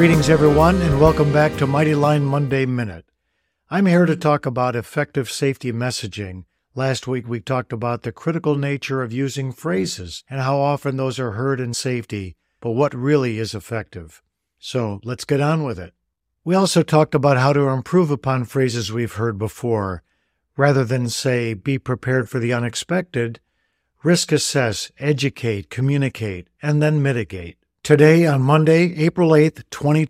Greetings, everyone, and welcome back to Mighty Line Monday Minute. I'm here to talk about effective safety messaging. Last week, we talked about the critical nature of using phrases and how often those are heard in safety, but what really is effective. So let's get on with it. We also talked about how to improve upon phrases we've heard before. Rather than say, be prepared for the unexpected, risk assess, educate, communicate, and then mitigate. Today, on Monday, April 8th,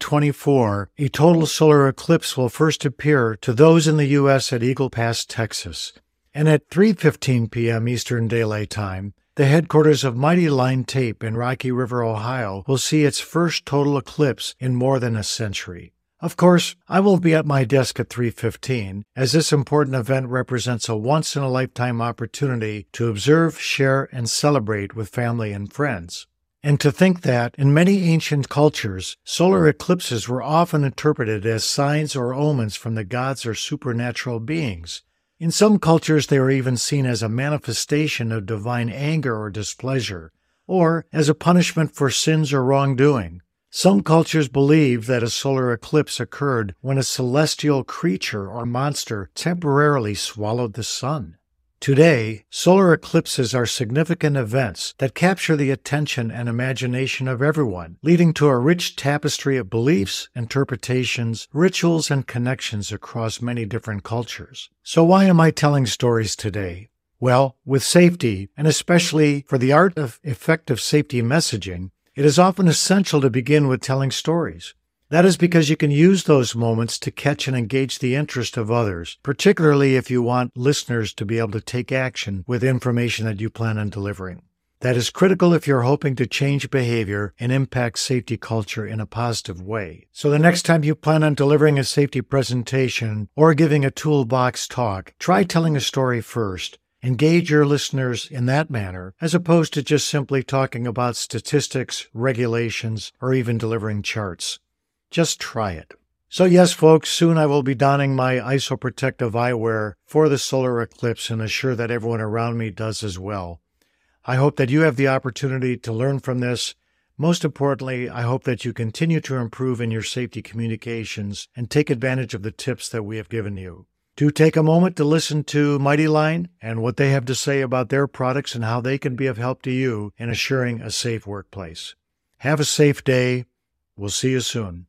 2024, a total solar eclipse will first appear to those in the U.S. at Eagle Pass, Texas. And at 3:15 p.m. Eastern Daylight Time, the headquarters of Mighty Line Tape in Rocky River, Ohio, will see its first total eclipse in more than a century. Of course, I will be at my desk at 3:15, as this important event represents a once-in-a-lifetime opportunity to observe, share, and celebrate with family and friends. And to think that, in many ancient cultures, solar eclipses were often interpreted as signs or omens from the gods or supernatural beings. In some cultures, they were even seen as a manifestation of divine anger or displeasure, or as a punishment for sins or wrongdoing. Some cultures believe that a solar eclipse occurred when a celestial creature or monster temporarily swallowed the sun. Today, solar eclipses are significant events that capture the attention and imagination of everyone, leading to a rich tapestry of beliefs, interpretations, rituals, and connections across many different cultures. So why am I telling stories today? Well, with safety, and especially for the art of effective safety messaging, it is often essential to begin with telling stories. That is because you can use those moments to catch and engage the interest of others, particularly if you want listeners to be able to take action with information that you plan on delivering. That is critical if you're hoping to change behavior and impact safety culture in a positive way. So the next time you plan on delivering a safety presentation or giving a toolbox talk, try telling a story first. Engage your listeners in that manner, as opposed to just simply talking about statistics, regulations, or even delivering charts. Just try it. So yes, folks, soon I will be donning my isoprotective eyewear for the solar eclipse and assure that everyone around me does as well. I hope that you have the opportunity to learn from this. Most importantly, I hope that you continue to improve in your safety communications and take advantage of the tips that we have given you. Do take a moment to listen to Mighty Line and what they have to say about their products and how they can be of help to you in assuring a safe workplace. Have a safe day. We'll see you soon.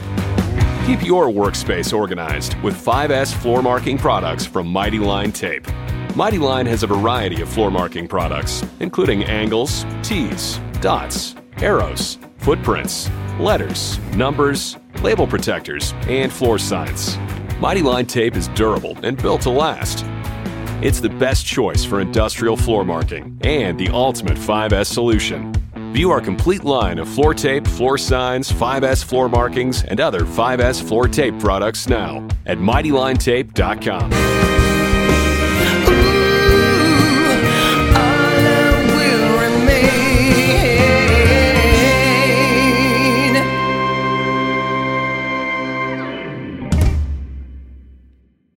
Keep your workspace organized with 5S floor marking products from Mighty Line Tape. Mighty Line has a variety of floor marking products, including angles, T's, dots, arrows, footprints, letters, numbers, label protectors, and floor signs. Mighty Line Tape is durable and built to last. It's the best choice for industrial floor marking and the ultimate 5S solution. View our complete line of floor tape, floor signs, 5S floor markings, and other 5S floor tape products now at MightyLineTape.com.